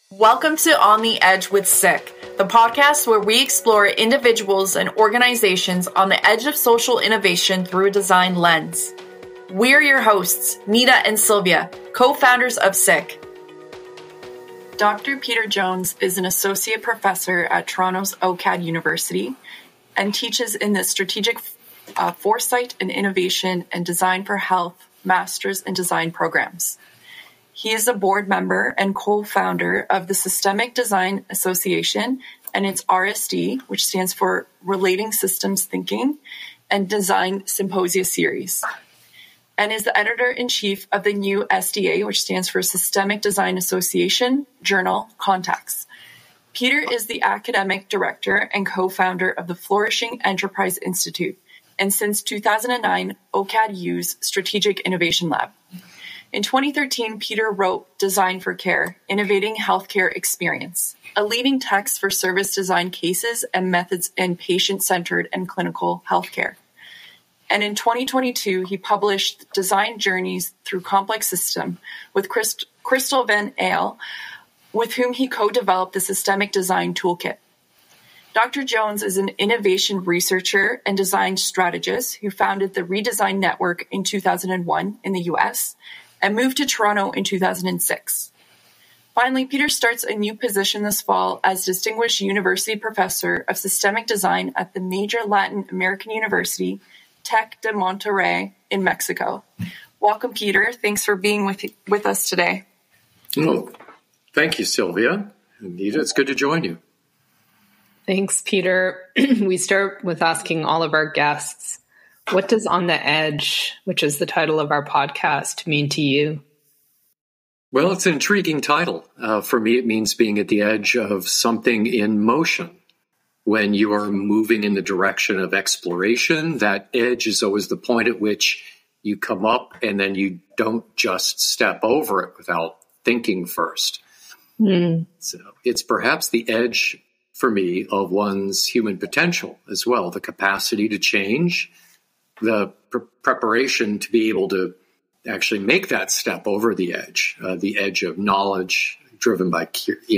Welcome to On the Edge with SICK, the podcast where we explore individuals and organizations on the edge of social innovation through a design lens. We're your hosts, Nita and Sylvia, co-founders of SICK. Dr. Peter Jones is an associate professor at Toronto's OCAD University and teaches in the Strategic Foresight and Innovation and Design for Health Masters in Design programs. He is a board member and co-founder of the Systemic Design Association and its RSD, which stands for Relating Systems Thinking and Design Symposia Series, and is the editor-in-chief of the new SDA, which stands for Systemic Design Association Journal Contacts. Peter is the academic director and co-founder of the Flourishing Enterprise Institute, and since 2009, OCAD-U's Strategic Innovation Lab. In 2013, Peter wrote Design for Care, Innovating Healthcare Experience, a leading text for service design cases and methods in patient-centered and clinical healthcare. And in 2022, he published Design Journeys Through Complex System with Crystal Van Eyl, with whom he co-developed the Systemic Design Toolkit. Dr. Jones is an innovation researcher and design strategist who founded the Redesign Network in 2001 in the US and moved to Toronto in 2006. Finally, Peter starts a new position this fall as Distinguished University Professor of Systemic Design at the major Latin American university, Tec de Monterrey in Mexico. Welcome, Peter. Thanks for being with us today. Oh, thank you, Sylvia. Anita, it's good to join you. Thanks, Peter. We start with asking all of our guests, what does On the Edge, which is the title of our podcast, mean to you? Well, it's an intriguing title. For me, it means being at the edge of something in motion. When you are moving in the direction of exploration, that edge is always the point at which you come up and then you don't just step over it without thinking first. So it's perhaps the edge for me of one's human potential as well, the capacity to change, the preparation to be able to actually make that step over the edge of knowledge driven by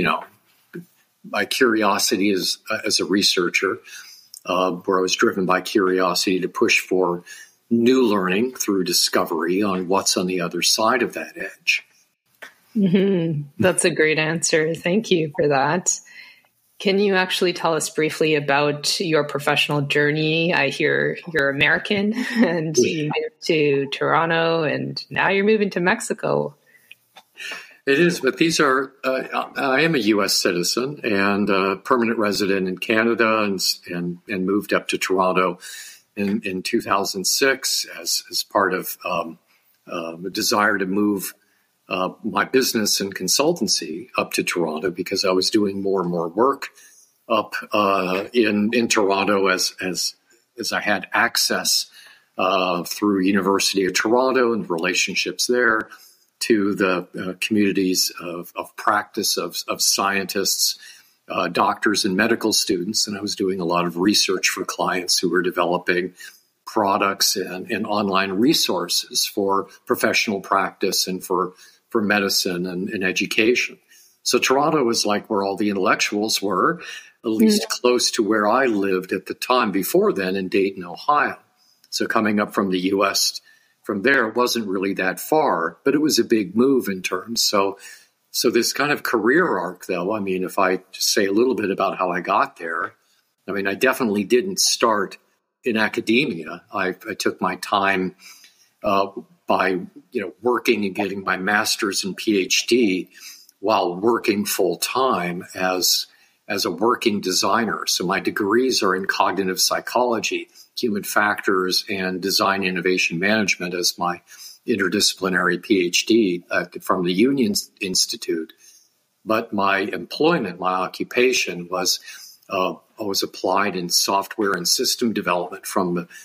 curiosity as a researcher, where I was driven by curiosity to push for new learning through discovery on what's on the other side of that edge. Mm-hmm. That's a great answer. Thank you for that. Can you actually tell us briefly about your professional journey? I hear you're American and you moved to Toronto and now you're moving to Mexico. It is, but these are, I am a U.S. citizen and a permanent resident in Canada and moved up to Toronto in 2006 as part of a desire to move my business and consultancy up to Toronto because I was doing more and more work up in Toronto as I had access through University of Toronto and relationships there to the communities of practice of scientists, doctors, and medical students. And I was doing a lot of research for clients who were developing products and online resources for professional practice and for medicine and education. So Toronto was like where all the intellectuals were, at least close to where I lived at the time before then in Dayton, Ohio. So coming up from the U.S., from there, it wasn't really that far, but it was a big move in terms. So this kind of career arc, though, I mean, if I just say a little bit about how I got there, I mean, I definitely didn't start in academia. I took my time by working and getting my master's and PhD while working full time as a working designer. So my degrees are in cognitive psychology, human factors, and design innovation management as my interdisciplinary PhD from the Union Institute. But my employment, my occupation was applied in software and system development from the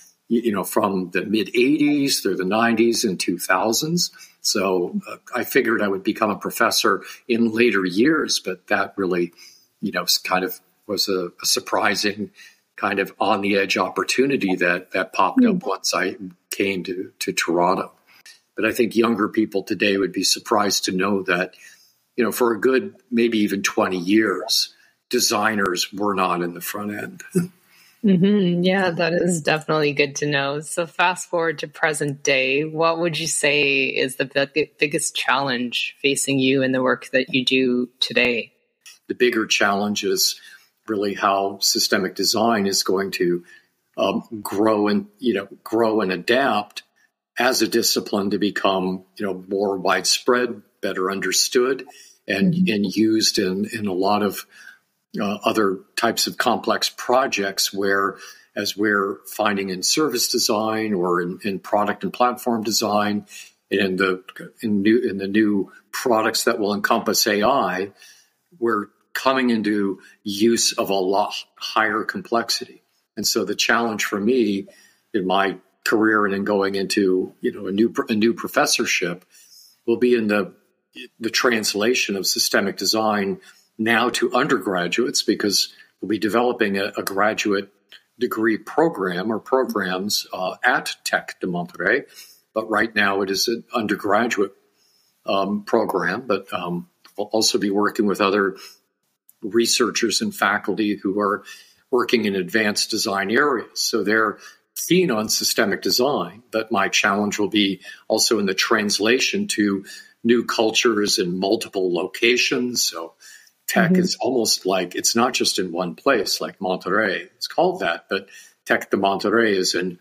mid 80s through the 90s and 2000s. So I figured I would become a professor in later years, but that really, kind of was a surprising kind of on the edge opportunity that popped up once I came to Toronto. But I think younger people today would be surprised to know that for a good maybe even 20 years, designers were not in the front end. Yeah, that is definitely good to know. So fast forward to present day, what would you say is the biggest challenge facing you in the work that you do today? The bigger challenge is really how systemic design is going to grow and adapt as a discipline to become more widespread, better understood, and used in a lot of other types of complex projects where, as we're finding in service design or in product and platform design, in the new products that will encompass AI, we're coming into use of a lot higher complexity. And so the challenge for me in my career and in going into a new professorship will be in the translation of systemic design now to undergraduates, because we'll be developing a graduate degree program or programs at Tech de Monterrey. But right now it is an undergraduate program, but we'll also be working with other researchers and faculty who are working in advanced design areas. So they're keen on systemic design, but my challenge will be also in the translation to new cultures in multiple locations. So tech is almost like, it's not just in one place like Monterrey. It's called that, but Tech de Monterrey is in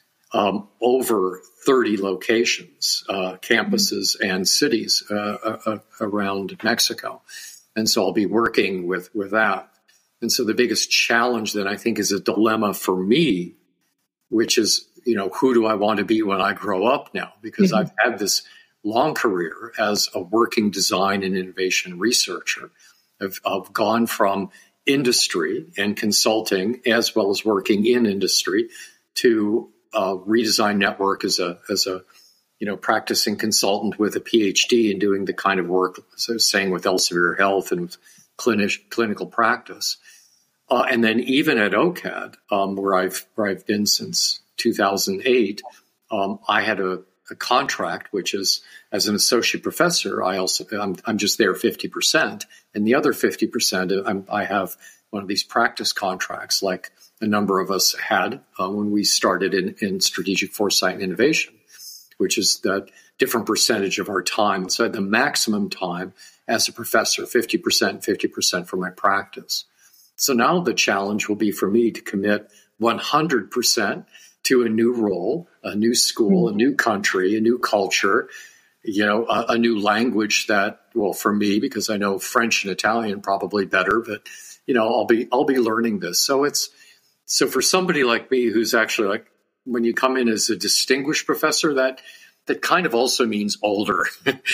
over 30 locations, campuses and cities around Mexico. And so I'll be working with that. And so the biggest challenge that I think is a dilemma for me, which is, who do I want to be when I grow up now? Because I've had this long career as a working design and innovation researcher. I've gone from industry and consulting, as well as working in industry, to Redesign Network as a practicing consultant with a PhD and doing the kind of work, as I was saying, with Elsevier Health and with clinical practice. And then even at OCAD, where I've been since 2008, I had a contract, which is as an associate professor. I'm just there 50%, and the other 50% I have one of these practice contracts, like a number of us had when we started in strategic foresight and innovation, which is that different percentage of our time. So I had the maximum time as a professor, 50% for my practice. So now the challenge will be for me to commit 100% to a new role, a new school, a new country, a new culture, a new language that, well, for me, because I know French and Italian probably better, but, I'll be learning this. So for somebody like me, who's actually like, when you come in as a distinguished professor, that kind of also means older.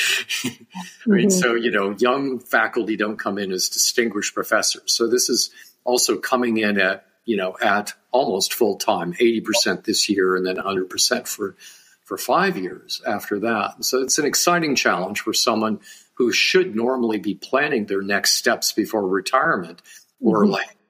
So, young faculty don't come in as distinguished professors. So this is also coming in at almost full time, 80% this year, and then 100% for 5 years after that. So it's an exciting challenge for someone who should normally be planning their next steps before retirement, or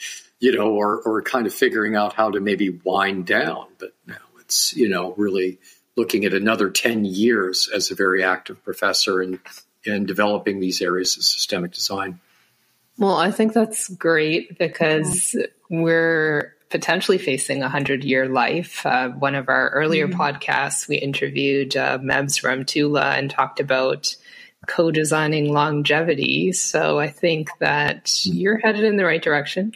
or kind of figuring out how to maybe wind down. But now it's, really looking at another 10 years as a very active professor and developing these areas of systemic design. Well, I think that's great, because we're potentially facing a 100-year life. One of our earlier podcasts, we interviewed Mebs Ramtula and talked about co-designing longevity. So I think that you're headed in the right direction.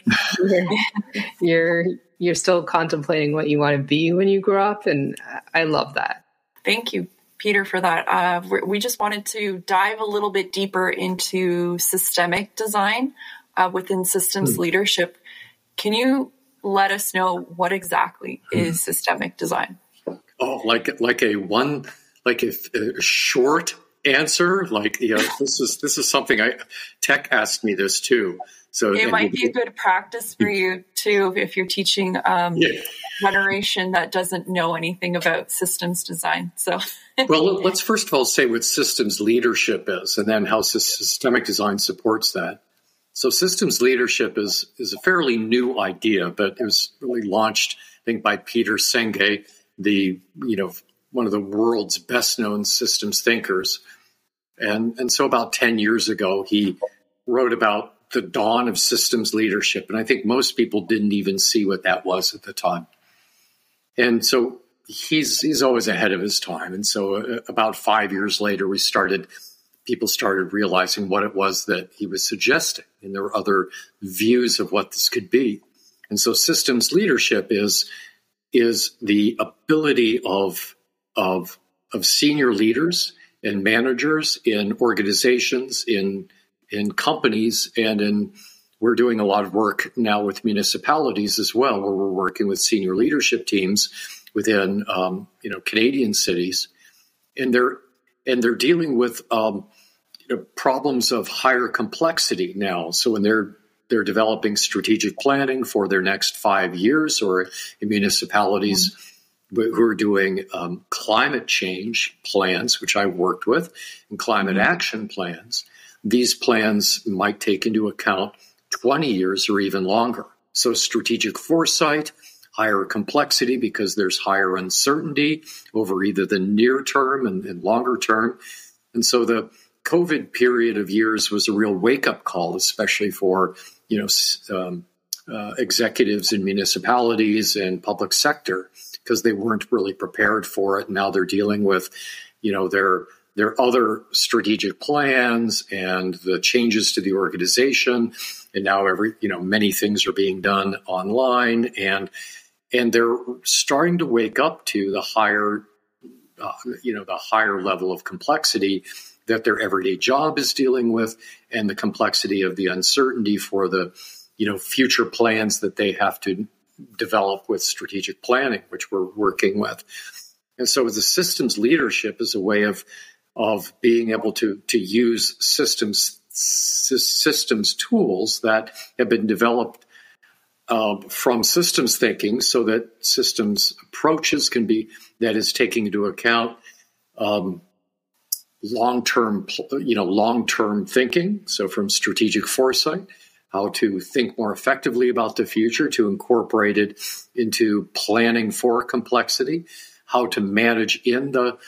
You're still contemplating what you want to be when you grow up, and I love that. Thank you, Peter, for that. We just wanted to dive a little bit deeper into systemic design within systems leadership. Can you let us know what exactly is systemic design? Oh, like a short answer, this is something Tech asked me this too. So it might be a good practice for you too, if you're teaching generation that doesn't know anything about systems design. So, well, let's first of all say what systems leadership is, and then how systemic design supports that. So, systems leadership is a fairly new idea, but it was really launched, I think, by Peter Senge, one of the world's best known systems thinkers. And so about 10 years ago, he wrote about the dawn of systems leadership. And I think most people didn't even see what that was at the time. And so he's always ahead of his time. And so about 5 years later, people started realizing what it was that he was suggesting. And there were other views of what this could be. And so systems leadership is the ability of senior leaders and managers in organizations, in companies, and we're doing a lot of work now with municipalities as well, where we're working with senior leadership teams within Canadian cities, and they're dealing with problems of higher complexity now. So when they're developing strategic planning for their next 5 years, or in municipalities who are doing climate change plans, which I've worked with, and climate action plans, these plans might take into account 20 years or even longer. So strategic foresight, higher complexity because there's higher uncertainty over either the near term and longer term. And so the COVID period of years was a real wake-up call, especially for executives in municipalities and public sector, because they weren't really prepared for it. Now they're dealing with, their other strategic plans and the changes to the organization. And now many things are being done online, and they're starting to wake up to the higher, the higher level of complexity that their everyday job is dealing with, and the complexity of the uncertainty for the, future plans that they have to develop with strategic planning, which we're working with. And so the systems leadership is a way of being able to use systems tools that have been developed from systems thinking, so that systems approaches can be, that is taking into account long-term thinking. So from strategic foresight, how to think more effectively about the future, to incorporate it into planning for complexity, how to manage in the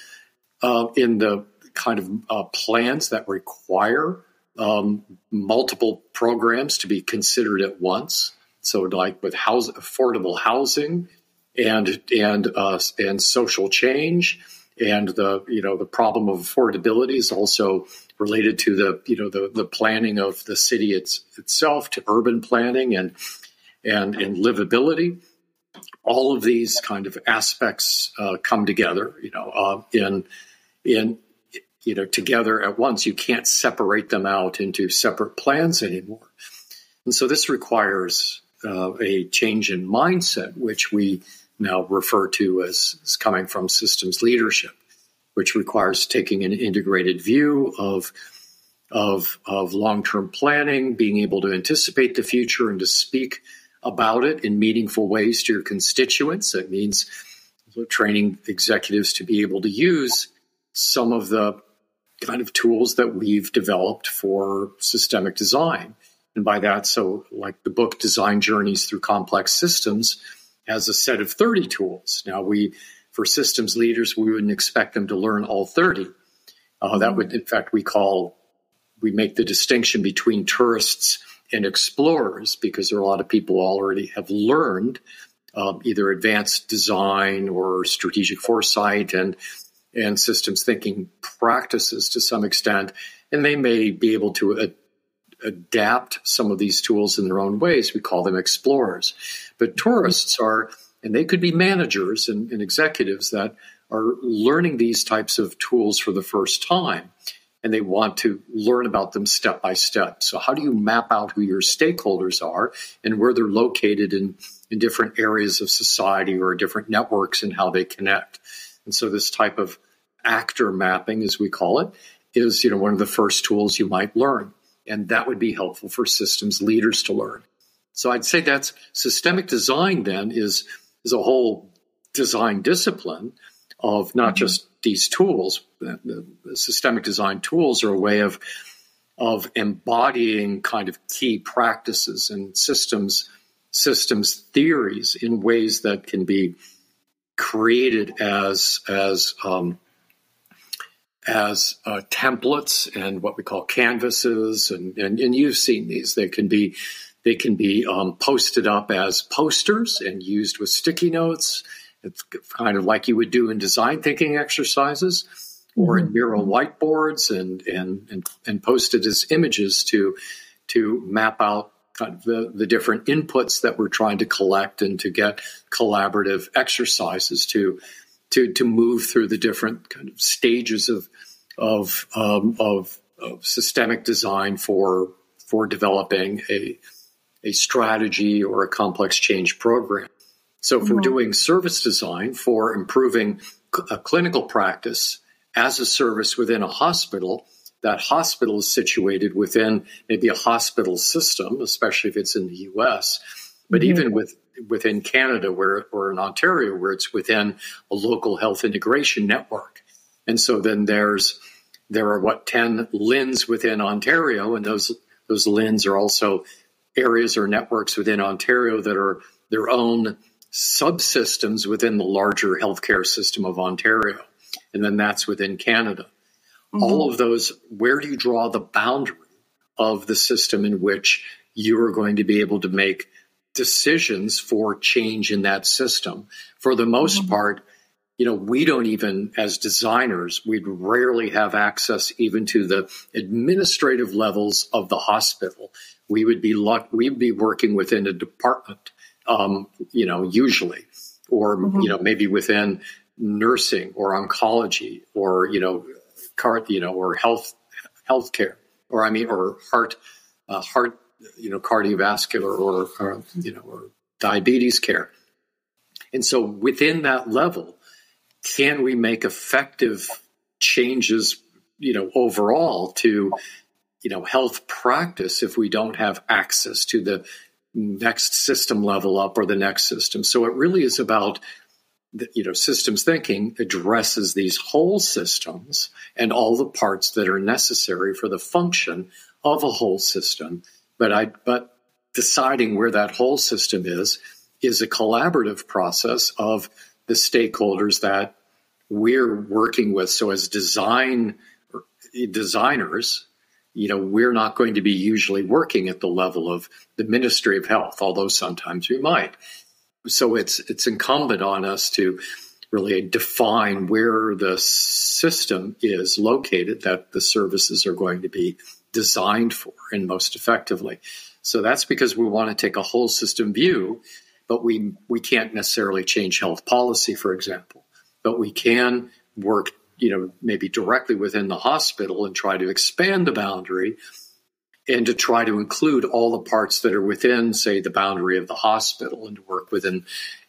kind of plans that require multiple programs to be considered at once. So, like with affordable housing and social change, and the problem of affordability is also related to the planning of the city itself, to urban planning and livability. All of these kind of aspects come together, together at once. You can't separate them out into separate plans anymore. And so this requires a change in mindset, which we now refer to as coming from systems leadership, which requires taking an integrated view of long-term planning, being able to anticipate the future and to speak about it in meaningful ways to your constituents. That means training executives to be able to use some of the kind of tools that we've developed for systemic design. And by that, so like the book Design Journeys Through Complex Systems has a set of 30 tools. Now, for systems leaders, we wouldn't expect them to learn all 30. That would, in fact, we make the distinction between tourists and explorers, because there are a lot of people who already have learned either advanced design or strategic foresight and systems thinking practices to some extent, and they may be able to adapt some of these tools in their own ways. We call them explorers. But tourists and they could be managers and executives that are learning these types of tools for the first time, and they want to learn about them step by step. So how do you map out who your stakeholders are and where they're located in different areas of society or different networks and how they connect? And so this type of actor mapping, as we call it, is one of the first tools you might learn. And that would be helpful for systems leaders to learn. So I'd say that's systemic design then is a whole design discipline of not just these tools. The systemic design tools are a way of embodying kind of key practices and systems theories in ways that can be created as templates and what we call canvases, and you've seen these. They can be posted up as posters and used with sticky notes. It's kind of like you would do in design thinking exercises, or in mural whiteboards, and posted as images to map out kind of the different inputs that we're trying to collect and to get collaborative exercises to move through the different kind of stages of systemic design for developing a strategy or a complex change program. So if we're doing service design for improving a clinical practice as a service within a hospital, that hospital is situated within maybe a hospital system, especially if it's in the U.S., but even within Canada or in Ontario, where it's within a local health integration network. And so then there are 10 LHINs within Ontario, and those LHINs are also areas or networks within Ontario that are their own subsystems within the larger healthcare system of Ontario. And then that's within Canada. All of those, where do you draw the boundary of the system in which you are going to be able to make decisions for change in that system? For the most part, we don't even, as designers, we'd rarely have access even to the administrative levels of the hospital. We'd be working within a department, usually, or maybe within nursing or oncology or or healthcare, or heart, cardiovascular or diabetes care. And so within that level, can we make effective changes, overall to, health practice if we don't have access to the next system level up or the next system? So it really is about, systems thinking addresses these whole systems and all the parts that are necessary for the function of a whole system. But deciding where that whole system is a collaborative process of the stakeholders that we're working with. So as designers, we're not going to be usually working at the level of the Ministry of Health, although sometimes we might. So it's incumbent on us to really define where the system is located that the services are going to be designed for and most effectively. So that's because we want to take a whole system view, but we can't necessarily change health policy, for example. But we can work, maybe directly within the hospital and try to expand the boundary and to try to include all the parts that are within, say, the boundary of the hospital, and to work within,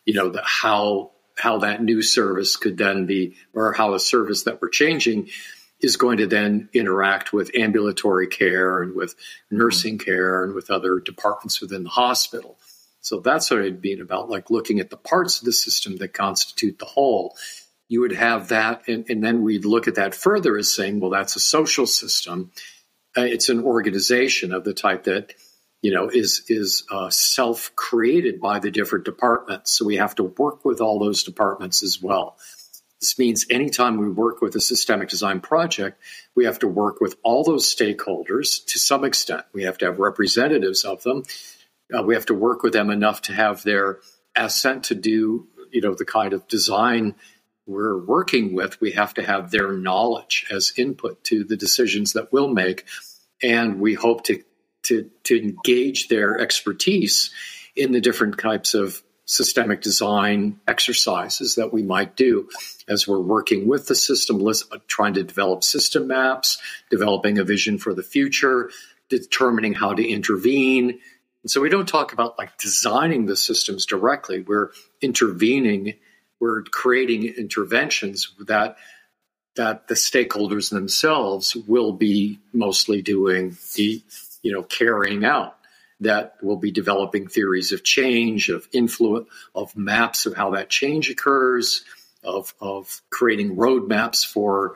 how that new service could then be, or how a service that we're changing is going to then interact with ambulatory care and with nursing care and with other departments within the hospital. So that's what it'd be about, like looking at the parts of the system that constitute the whole. You would have that, and then we'd look at that further as saying, well, that's a social system. It's an organization of the type that, is self-created by the different departments. So we have to work with all those departments as well. This means anytime we work with a systemic design project, we have to work with all those stakeholders to some extent. We have to have representatives of them. We have to work with them enough to have their assent to do, the kind of design we're working with. We have to have their knowledge as input to the decisions that we'll make. And we hope to engage their expertise in the different types of systemic design exercises that we might do as we're working with the system, trying to develop system maps, developing a vision for the future, determining how to intervene. And so we don't talk about like designing the systems directly. We're intervening. We're creating interventions that the stakeholders themselves will be mostly doing the, carrying out. That will be developing theories of change, of influence, of maps of how that change occurs, of creating roadmaps for,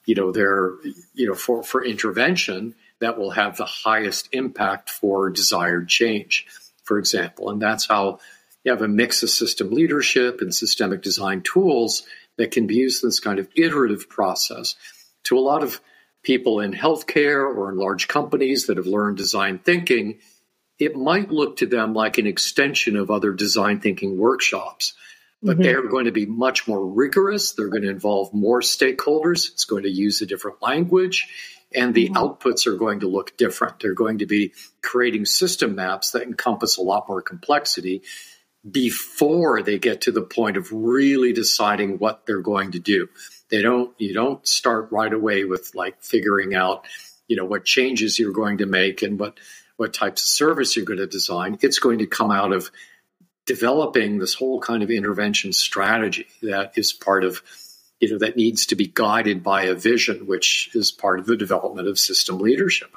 for intervention that will have the highest impact for desired change, for example. And that's how you have a mix of system leadership and systemic design tools that can be used in this kind of iterative process to a lot of people in healthcare or in large companies that have learned design thinking, it might look to them like an extension of other design thinking workshops. But they're going to be much more rigorous. They're going to involve more stakeholders. It's going to use a different language. And the outputs are going to look different. They're going to be creating system maps that encompass a lot more complexity before they get to the point of really deciding what they're going to do. You don't start right away with like figuring out, what changes you're going to make and what types of service you're going to design. It's going to come out of developing this whole kind of intervention strategy that is part of, that needs to be guided by a vision, which is part of the development of system leadership.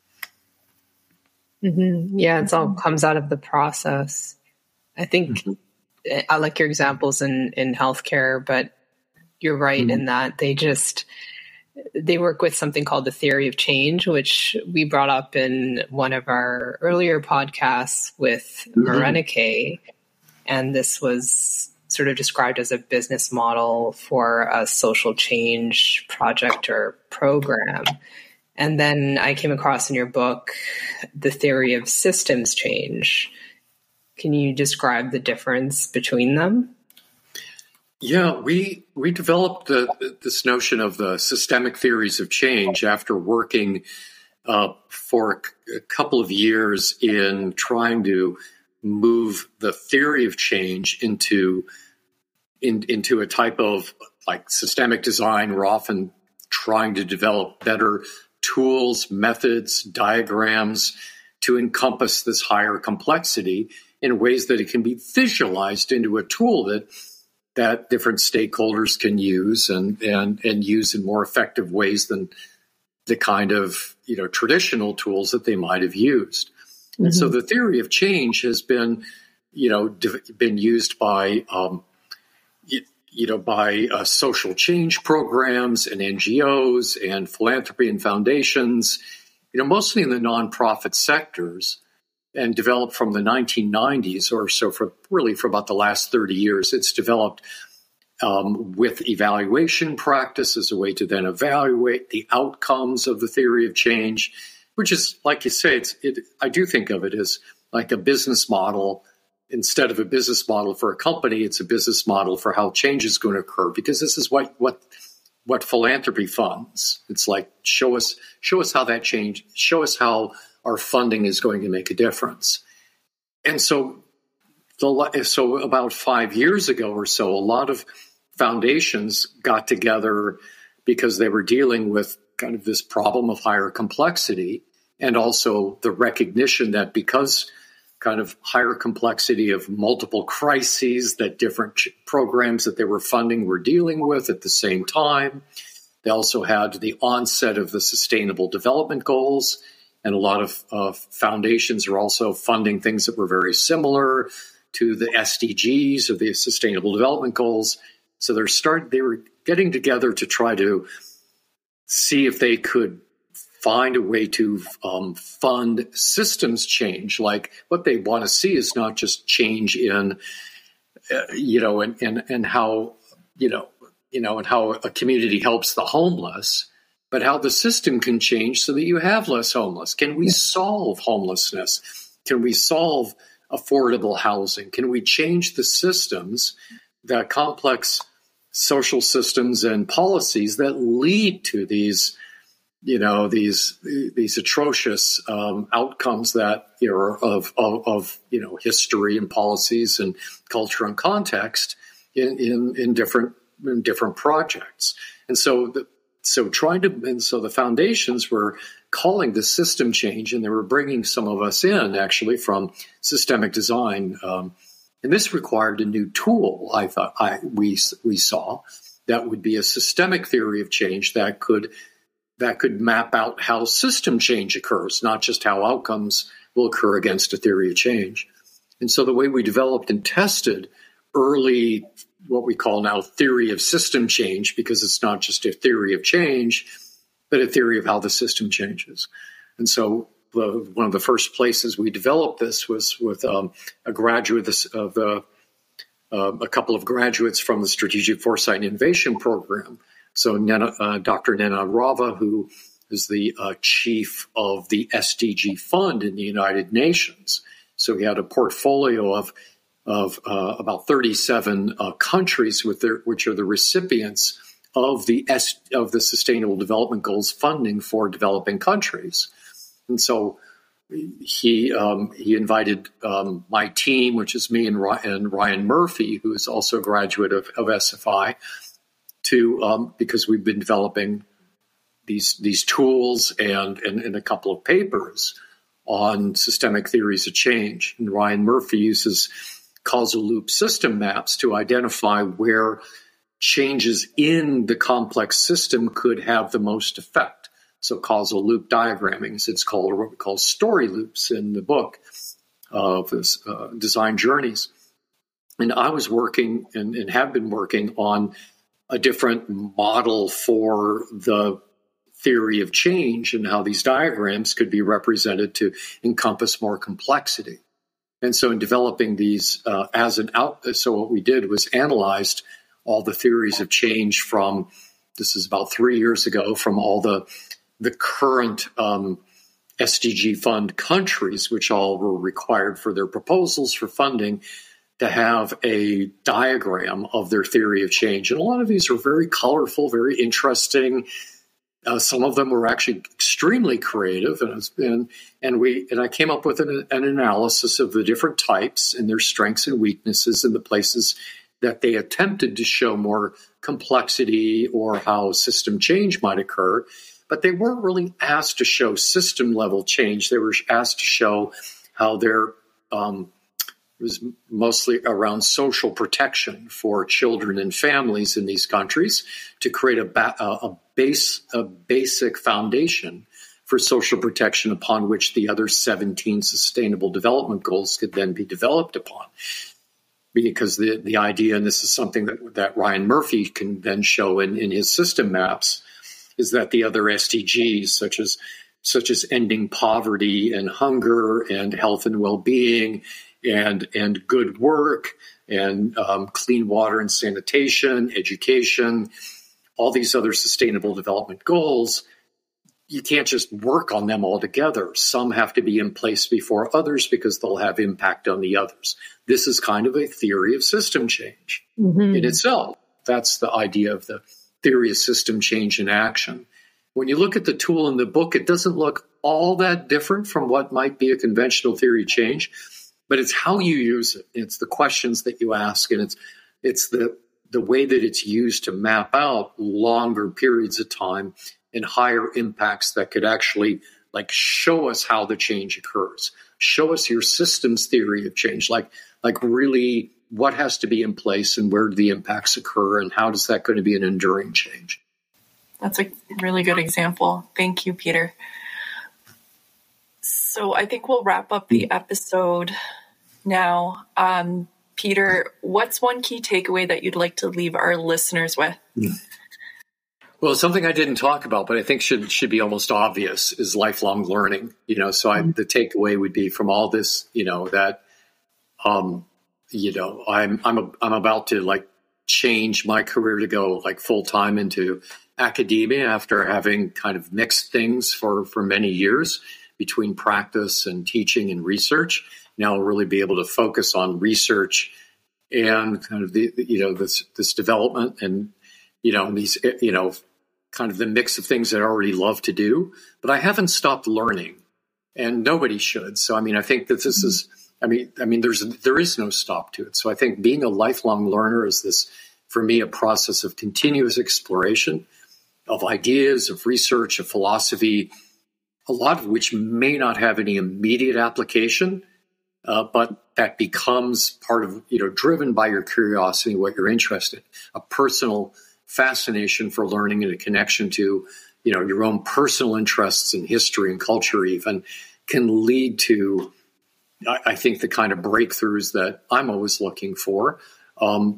Yeah, it all comes out of the process. I think I like your examples in healthcare, but you're right in that they work with something called the theory of change, which we brought up in one of our earlier podcasts with Marenike. And this was sort of described as a business model for a social change project or program. And then I came across in your book the theory of systems change. Can you describe the difference between them? Yeah, we developed this notion of the systemic theories of change after working for a couple of years in trying to move the theory of change into a type of like systemic design. We're often trying to develop better tools, methods, diagrams to encompass this higher complexity in ways that it can be visualized into a tool that different stakeholders can use and use in more effective ways than the kind of traditional tools that they might have used. And so the theory of change has been been used by social change programs and NGOs and philanthropy and foundations, mostly in the nonprofit sectors, and developed from the 1990s or so for about the last 30 years. It's developed with evaluation practice as a way to then evaluate the outcomes of the theory of change, which is, like you say, I do think of it as like a business model. Instead of a business model for a company, it's a business model for how change is going to occur, because this is what philanthropy funds. It's like, show us how that change, show us how our funding is going to make a difference. And so about 5 years ago or so, a lot of foundations got together because they were dealing with kind of this problem of higher complexity, and also the recognition that because kind of higher complexity of multiple crises that different programs that they were funding were dealing with at the same time. They also had the onset of the Sustainable Development Goals, and a lot of foundations are also funding things that were very similar to the SDGs, or the Sustainable Development Goals. So they were getting together to try to see if they could find a way to fund systems change. Like, what they want to see is not just change in, and how, and how a community helps the homeless, but how the system can change so that you have less homeless. Can we solve homelessness? Can we solve affordable housing? Can we change the systems, the complex social systems and policies that lead to these atrocious outcomes that are of history and policies and culture and context in different projects. And so the foundations were calling this system change, and they were bringing some of us in actually from systemic design. And this required a new tool. We saw that would be a systemic theory of change that could map out how system change occurs, not just how outcomes will occur against a theory of change. And so the way we developed and tested early, what we call now theory of system change, because it's not just a theory of change, but a theory of how the system changes. And so one of the first places we developed this was with a couple of graduates from the Strategic Foresight and Innovation Program, So Dr. Nena Rava, who is the chief of the SDG Fund in the United Nations. So he had a portfolio of about 37 countries which are the recipients of the Sustainable Development Goals funding for developing countries. And so he invited my team, which is me and Ryan Murphy, who is also a graduate of SFI, to because we've been developing these tools and a couple of papers on systemic theories of change. And Ryan Murphy uses causal loop system maps to identify where changes in the complex system could have the most effect. So causal loop diagramming, as it's called, or what we call story loops in the book of this, Design Journeys. And I was working and have been working on a different model for the theory of change and how these diagrams could be represented to encompass more complexity. And so in developing these so what we did was analyzed all the theories of change from, this is about 3 years ago, from all the current SDG fund countries, which all were required for their proposals for funding to have a diagram of their theory of change. And a lot of these were very colorful, very interesting. Some of them were actually extremely creative, and I came up with an analysis of the different types and their strengths and weaknesses in the places that they attempted to show more complexity or how system change might occur. But they weren't really asked to show system level change. They were asked to show how there was mostly around social protection for children and families in these countries to create a basic foundation for social protection upon which the other 17 sustainable development goals could then be developed upon. Because the idea, and this is something that Ryan Murphy can then show in his system maps, is that the other SDGs, such as ending poverty and hunger and health and well-being and good work and clean water and sanitation, education, all these other sustainable development goals, you can't just work on them all together. Some have to be in place before others because they'll have impact on the others. This is kind of a theory of system change in itself. That's the idea of the theory of system change in action. When you look at the tool in the book, it doesn't look all that different from what might be a conventional theory of change, but it's how you use it. It's the questions that you ask, and it's the way that it's used to map out longer periods of time and higher impacts that could actually show us how the change occurs. Show us your systems theory of change, like really what has to be in place and where do the impacts occur and how is that going to be an enduring change. That's a really good example. Thank you, Peter. So I think we'll wrap up the episode now. Peter, what's one key takeaway that you'd like to leave our listeners with? Well, something I didn't talk about, but I think should be almost obvious is lifelong learning. The takeaway would be from all this, that I'm about to change my career to go full time into academia after having kind of mixed things for many years between practice and teaching and research. Now I'll really be able to focus on research and kind of this development and these kind of the mix of things that I already love to do, but I haven't stopped learning, and nobody should. So I think that this is there is no stop to it. So I think being a lifelong learner is this, for me, a process of continuous exploration of ideas, of research, of philosophy, a lot of which may not have any immediate application, but that becomes part of, driven by your curiosity, what you're interested in, a personal fascination for learning and a connection to, your own personal interests in history and culture even can lead to, I think, the kind of breakthroughs that I'm always looking for, and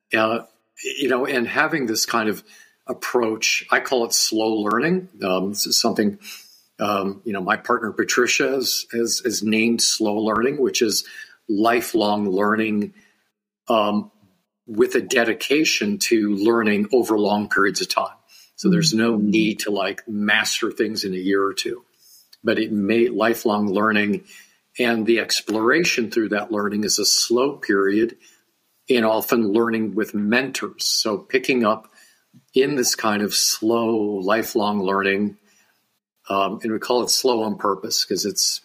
having this kind of approach, I call it slow learning. This is something, my partner Patricia has named slow learning, which is lifelong learning with a dedication to learning over long periods of time. So there's no need to like master things in a year or two. But it may lifelong learning and the exploration through that learning is a slow period and often learning with mentors. So picking up in this kind of slow lifelong learning, and we call it slow on purpose because it's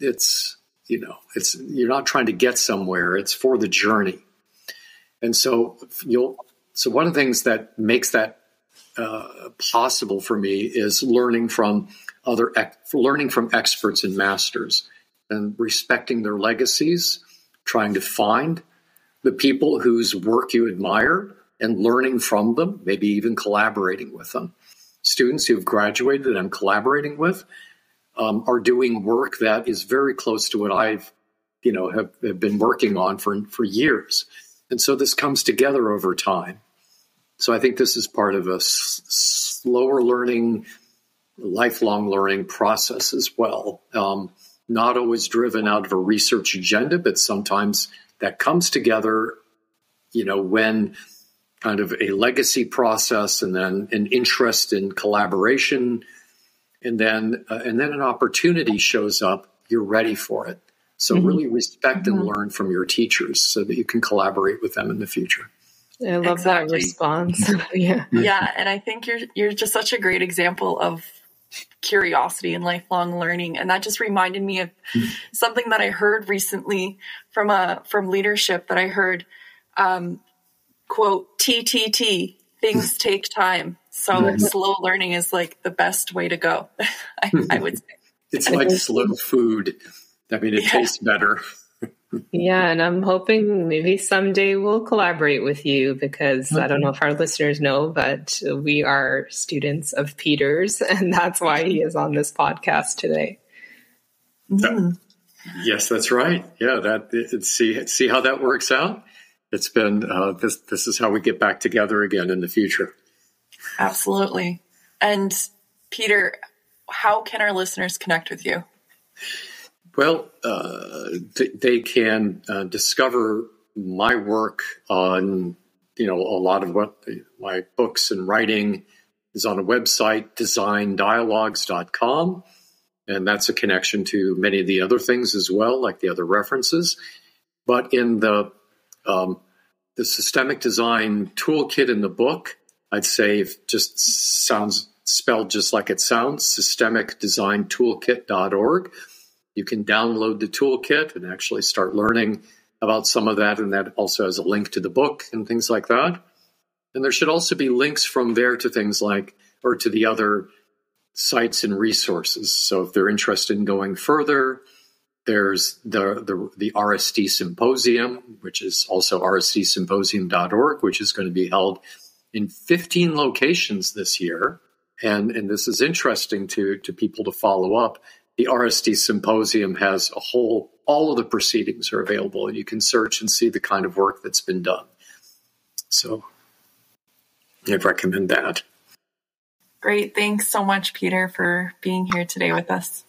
you're not trying to get somewhere, it's for the journey. And so one of the things that makes that possible for me is learning from experts and masters and respecting their legacies, trying to find the people whose work you admire and learning from them, maybe even collaborating with them. Students who've graduated that I'm collaborating with are doing work that is very close to what I've have been working on for years. And so this comes together over time. So I think this is part of a slower learning, lifelong learning process as well. Not always driven out of a research agenda, but sometimes that comes together, when kind of a legacy process and then an interest in collaboration, and then an opportunity shows up, you're ready for it. So really respect and learn from your teachers so that you can collaborate with them in the future. I love that response. Yeah. Yeah. And I think you're just such a great example of curiosity and lifelong learning. And that just reminded me of something that I heard recently from leadership that I heard, quote, TTT, things take time. So slow learning is like the best way to go, I would say. It's like slow food. I mean, it tastes better. Yeah, and I'm hoping maybe someday we'll collaborate with you because I don't know if our listeners know, but we are students of Peter's, and that's why he is on this podcast today. Yes, that's right. Yeah, see how that works out. It's been this is how we get back together again in the future. Absolutely. And Peter, how can our listeners connect with you? Well, they can discover my work on, a lot of what my books and writing is on a website, designdialogues.com. And that's a connection to many of the other things as well, like the other references. But in the systemic design toolkit in the book, I'd say it just sounds spelled just like it sounds, systemicdesigntoolkit.org. You can download the toolkit and actually start learning about some of that. And that also has a link to the book and things like that. And there should also be links from there to things like, or to the other sites and resources. So if they're interested in going further, there's the RSD Symposium, which is also rsdsymposium.org, which is going to be held in 15 locations this year. And this is interesting to people to follow up. The RSD Symposium has all of the proceedings are available, and you can search and see the kind of work that's been done. So I recommend that. Great. Thanks so much, Peter, for being here today with us.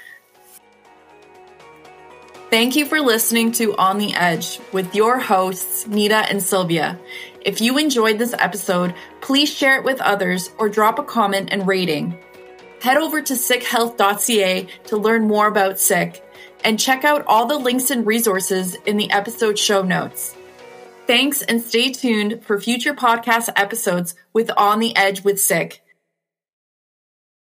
Thank you for listening to On the Edge with your hosts, Nita and Sylvia. If you enjoyed this episode, please share it with others or drop a comment and rating. Head over to sickhealth.ca to learn more about Sick and check out all the links and resources in the episode show notes. Thanks and stay tuned for future podcast episodes with On the Edge with Sick.